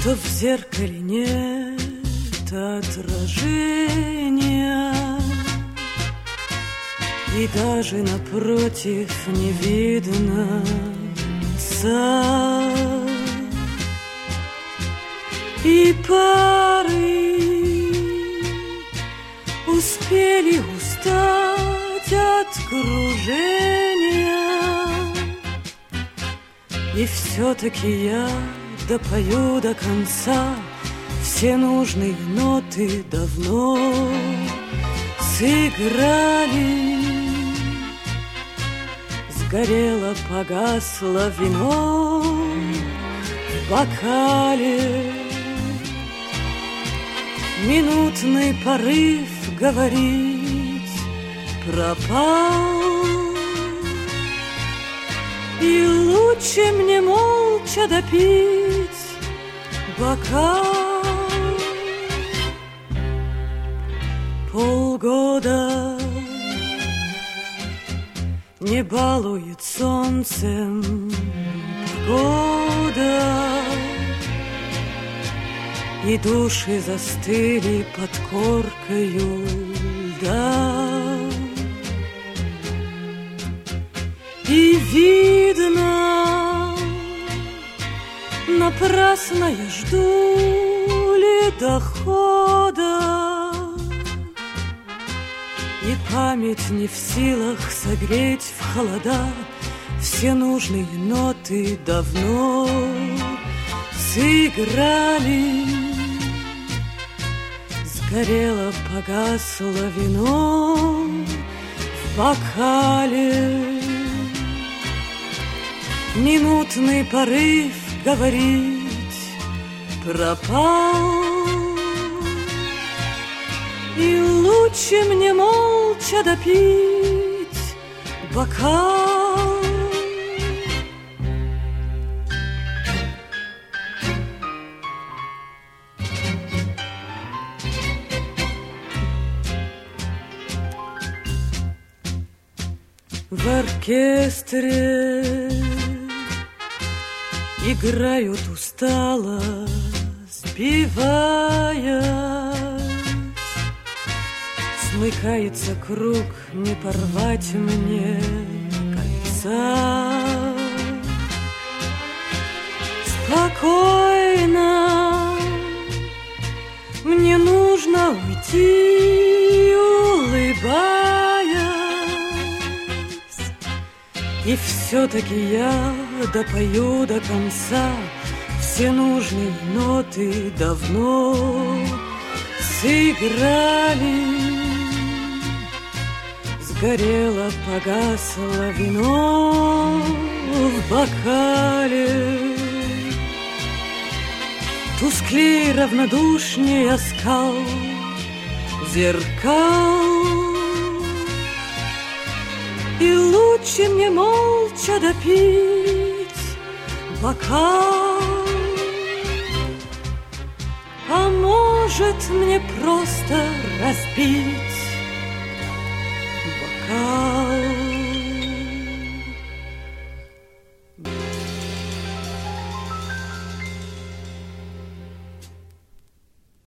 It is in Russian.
что в зеркале нет отражения, и даже напротив не видно лица. И пары успели устать от кружения, и все-таки я допою до конца. Все нужные ноты давно сыграли. Сгорело, погасло вино в бокале. Минутный порыв говорить пропал, и лучше мне молча допить бокал. Полгода не балует солнцем погода, и души застыли под коркою льда. И видно, напрасно я жду ледохода, и память не в силах согреть в холода. Все нужные ноты давно сыграли. Сгорело, погасло вино в бокале. Минутный порыв говорить пропал, и лучше мне молча допить бокал. В оркестре играют устало, сбиваясь. Смыкается круг, не порвать мне кольца. Спокойно мне нужно уйти, улыбаясь. И все-таки я допою до конца. Все нужные ноты давно сыграли. Сгорело, погасло вино в бокале. Тусклей, равнодушнее оскал зеркал, и лучше мне молча допить бокал. А может, мне просто разбить бокал.